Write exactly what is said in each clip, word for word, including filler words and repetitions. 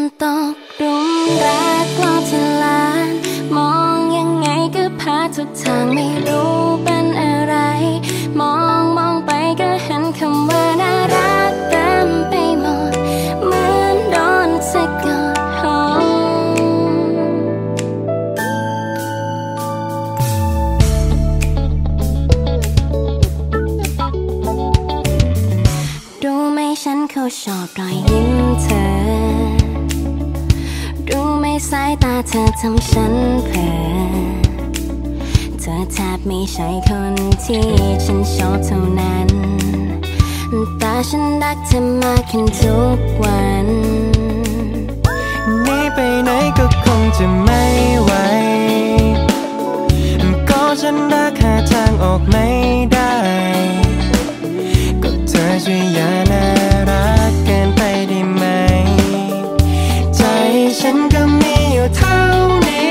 ตกหลุมรักรอบที่ล้านมองยังไงก็พาทุกทางไม่รู้เป็นอะไรมองมองไปก็เห็นคำว่าน่ารักเต็มไปหมดเหมือนโดนสะกดห้องรู้ไหมฉันเขาชอบรอยยิ้มเธอรู้ไหมสายตาเธอทำฉันเพ้อเธอแทบไม่ใช่คนที่ฉันชอบเท่านั้นแต่ฉันรักเธอมากขึ้นทุกวันหนีไปไหนก็คงจะไม่ไหวก็ฉันรักหาทางออกไม่ได้ก็เธอช่วยอย่าน่ารักเกินไปได้ไหมใจฉันก็มีอยู่เท่านี้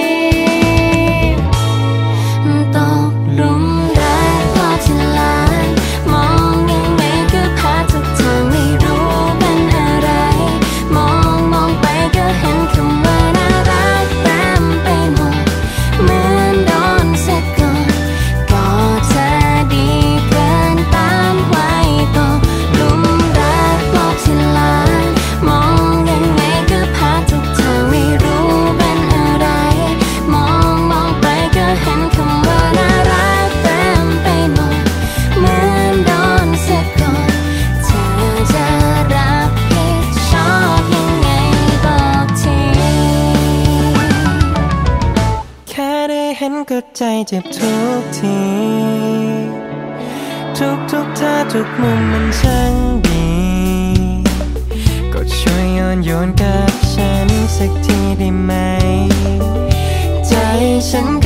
ตกหลุมรักรอบที่ล้านมองยังไงก็พาทุกทางไม่รู้เป็นอะไรมองมองไปก็เห็นคำว่าน่ารักเต็มไปหมดเหมือนโดนสะกดก็เธอดีเกินต้านไว้ตกหลุมรักรอบที่ล้านมองยังไงก็พาทุกทางไม่รู้เป็นอะไรมองมองไปก็เห็นคำว่าน่ารักเต็มไปหมดเหมือนโดนสะกดเธอจะรับผิดชอบยังไงบอกทีแค่ได้เห็นก็ใจเจ็บทุกทีทุกทุกท่าทุกมุมมันช่างดีก็ช่วยย้อนโยนกับฉันสักทีได้ไหมใจฉัน